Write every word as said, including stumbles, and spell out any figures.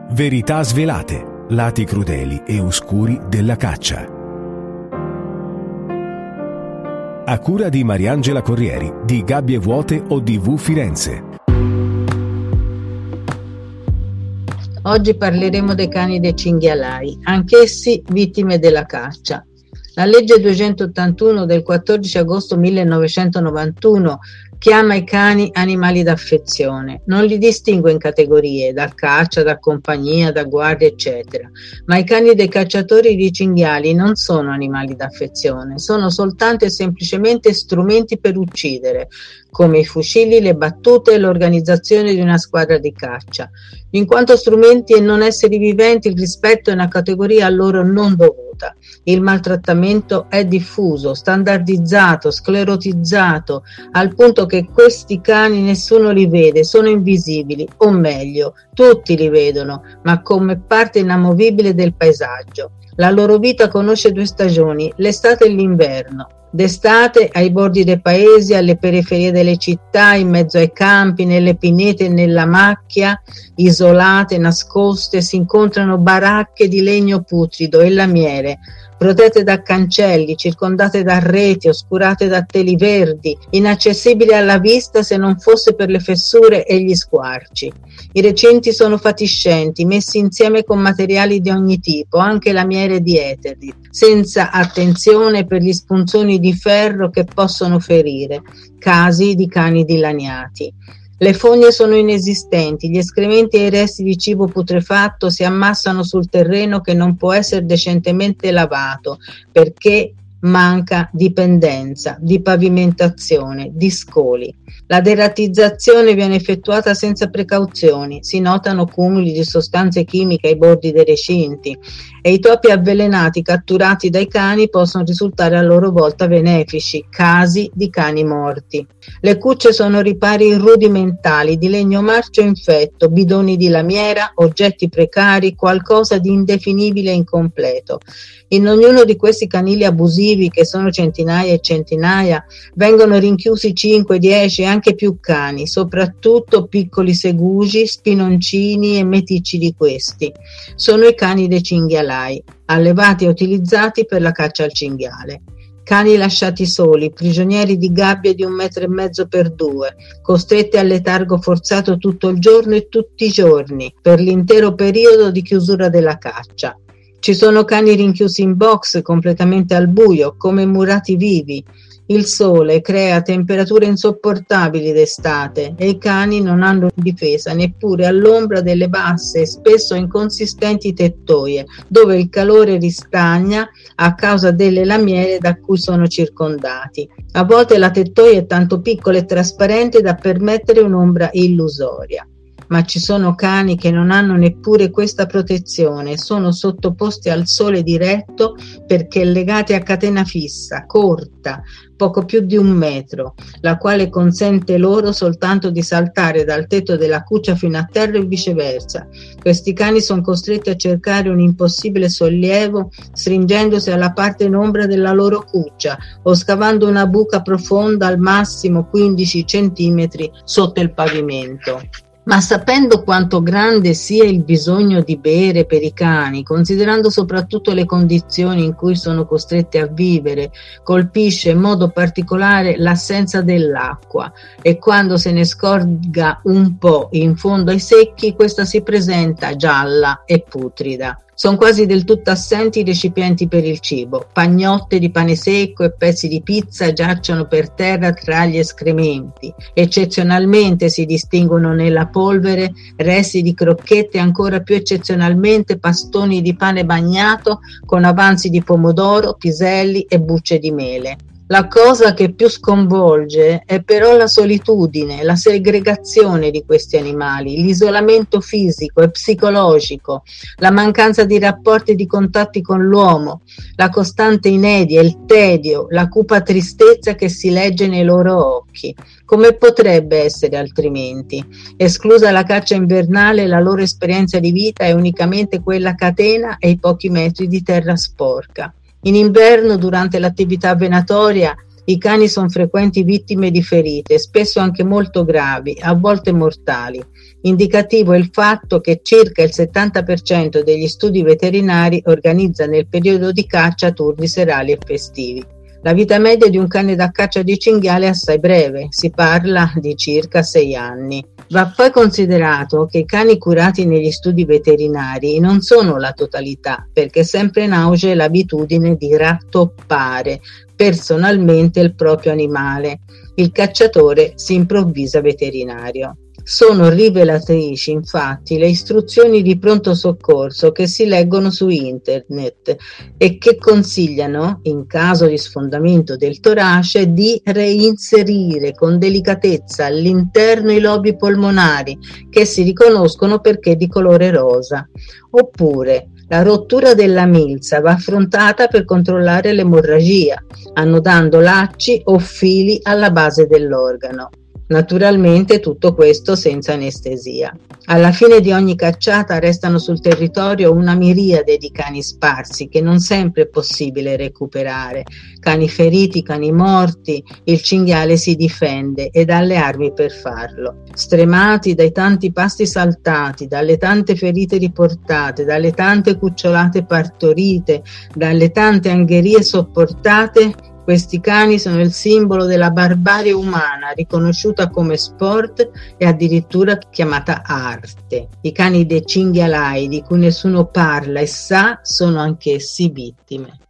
Verità svelate, lati crudeli e oscuri della caccia. A cura di Mariangela Corrieri, di Gabbie Vuote o di V Firenze. Oggi parleremo dei cani dei cinghialai, anch'essi vittime della caccia. La legge duecentottantuno del quattordici agosto millenovecentonovantuno chiama i cani animali d'affezione, non li distingue in categorie, da caccia, da compagnia, da guardia, eccetera. Ma i cani dei cacciatori di cinghiali non sono animali d'affezione, sono soltanto e semplicemente strumenti per uccidere, come i fucili, le battute e l'organizzazione di una squadra di caccia. In quanto strumenti e non esseri viventi, il rispetto è una categoria a loro non dovuta. Il maltrattamento è diffuso, standardizzato, sclerotizzato, al punto che questi cani nessuno li vede, sono invisibili, o meglio, tutti li vedono, ma come parte inamovibile del paesaggio. La loro vita conosce due stagioni, l'estate e l'inverno. D'estate ai bordi dei paesi, alle periferie delle città, in mezzo ai campi, nelle pinete e nella macchia, isolate, nascoste, si incontrano baracche di legno putrido e lamiere, protette da cancelli, circondate da reti, oscurate da teli verdi, inaccessibili alla vista se non fosse per le fessure e gli squarci. I recinti sono fatiscenti, messi insieme con materiali di ogni tipo, anche lamiere di eteri, senza attenzione per gli spunzoni di ferro che possono ferire, casi di cani dilaniati. Le fogne sono inesistenti, gli escrementi e i resti di cibo putrefatto si ammassano sul terreno che non può essere decentemente lavato perché manca di pendenza, di pavimentazione, di scoli. La deratizzazione viene effettuata senza precauzioni, si notano cumuli di sostanze chimiche ai bordi dei recinti e i topi avvelenati catturati dai cani possono risultare a loro volta benefici, casi di cani morti. Le cucce sono ripari rudimentali di legno marcio infetto, bidoni di lamiera, oggetti precari, qualcosa di indefinibile e incompleto. In ognuno di questi canili abusivi, che sono centinaia e centinaia, vengono rinchiusi cinque, dieci e anche più cani, soprattutto piccoli segugi, spinoncini e meticci di questi. Sono i cani dei cinghialai, allevati e utilizzati per la caccia al cinghiale. Cani lasciati soli, prigionieri di gabbie di un metro e mezzo per due, costretti al letargo forzato tutto il giorno e tutti i giorni, per l'intero periodo di chiusura della caccia. Ci sono cani rinchiusi in box completamente al buio, come murati vivi. Il sole crea temperature insopportabili d'estate e i cani non hanno difesa neppure all'ombra delle basse e spesso inconsistenti tettoie, dove il calore ristagna a causa delle lamiere da cui sono circondati. A volte la tettoia è tanto piccola e trasparente da permettere un'ombra illusoria. Ma ci sono cani che non hanno neppure questa protezione, sono sottoposti al sole diretto perché legati a catena fissa, corta, poco più di un metro, la quale consente loro soltanto di saltare dal tetto della cuccia fino a terra e viceversa. Questi cani sono costretti a cercare un impossibile sollievo stringendosi alla parte in ombra della loro cuccia o scavando una buca profonda al massimo quindici centimetri sotto il pavimento. Ma sapendo quanto grande sia il bisogno di bere per i cani, considerando soprattutto le condizioni in cui sono costretti a vivere, colpisce in modo particolare l'assenza dell'acqua e quando se ne scorga un po' in fondo ai secchi, questa si presenta gialla e putrida. Sono quasi del tutto assenti i recipienti per il cibo, pagnotte di pane secco e pezzi di pizza giacciono per terra tra gli escrementi. Eccezionalmente si distinguono nella polvere resti di crocchette e ancora più eccezionalmente pastoni di pane bagnato con avanzi di pomodoro, piselli e bucce di mele. La cosa che più sconvolge è però la solitudine, la segregazione di questi animali, l'isolamento fisico e psicologico, la mancanza di rapporti e di contatti con l'uomo, la costante inedia, il tedio, la cupa tristezza che si legge nei loro occhi. Come potrebbe essere altrimenti? Esclusa la caccia invernale, la loro esperienza di vita è unicamente quella catena e i pochi metri di terra sporca. In inverno, durante l'attività venatoria, I cani sono frequenti vittime di ferite, spesso anche molto gravi, a volte mortali. Indicativo è il fatto che circa il settanta per cento degli studi veterinari organizza nel periodo di caccia turni serali e festivi. La vita media di un cane da caccia di cinghiale è assai breve, si parla di circa sei anni. Va poi considerato che i cani curati negli studi veterinari non sono la totalità, perché è sempre in auge l'abitudine di rattoppare personalmente il proprio animale. Il cacciatore si improvvisa veterinario. Sono rivelatrici, infatti, le istruzioni di pronto soccorso che si leggono su internet e che consigliano, in caso di sfondamento del torace, di reinserire con delicatezza all'interno i lobi polmonari, che si riconoscono perché di colore rosa. Oppure, la rottura della milza va affrontata per controllare l'emorragia, annodando lacci o fili alla base dell'organo. Naturalmente tutto questo senza anestesia. Alla fine di ogni cacciata restano sul territorio una miriade di cani sparsi che non sempre è possibile recuperare. Cani feriti, cani morti, il cinghiale si difende ed ha le armi per farlo. Stremati dai tanti pasti saltati, dalle tante ferite riportate, dalle tante cucciolate partorite, dalle tante angherie sopportate, questi cani sono il simbolo della barbarie umana, riconosciuta come sport e addirittura chiamata arte. I cani dei cinghialai, di cui nessuno parla e sa, sono anch'essi vittime.